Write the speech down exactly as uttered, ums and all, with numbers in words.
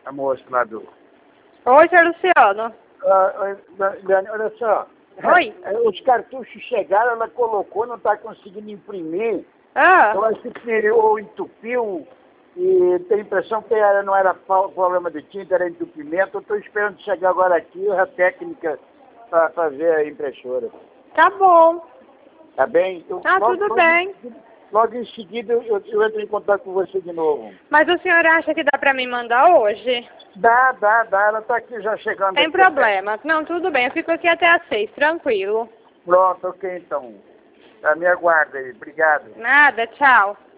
a moça lá do... Oi, seu Luciano. Ah, oi, Dani, olha só. Oi. Os cartuchos chegaram, ela colocou, não está conseguindo imprimir. Ah, Eu acho que ou entupiu, e tenho a impressão que era, não era problema de tinta, era entupimento. Eu estou esperando chegar agora aqui a técnica para fazer a impressora. tá bom. Tá bem? Eu, Tá logo, tudo logo, bem. Logo em seguida eu, eu entro em contato com você de novo. Mas o senhor acha que dá pra me mandar hoje? Dá, dá, dá. Ela está aqui já chegando. Sem aqui. problema. Não, tudo bem. Eu fico aqui até às seis, tranquilo. Pronto, ok então. A me aguarda aí. Obrigado. Nada, tchau.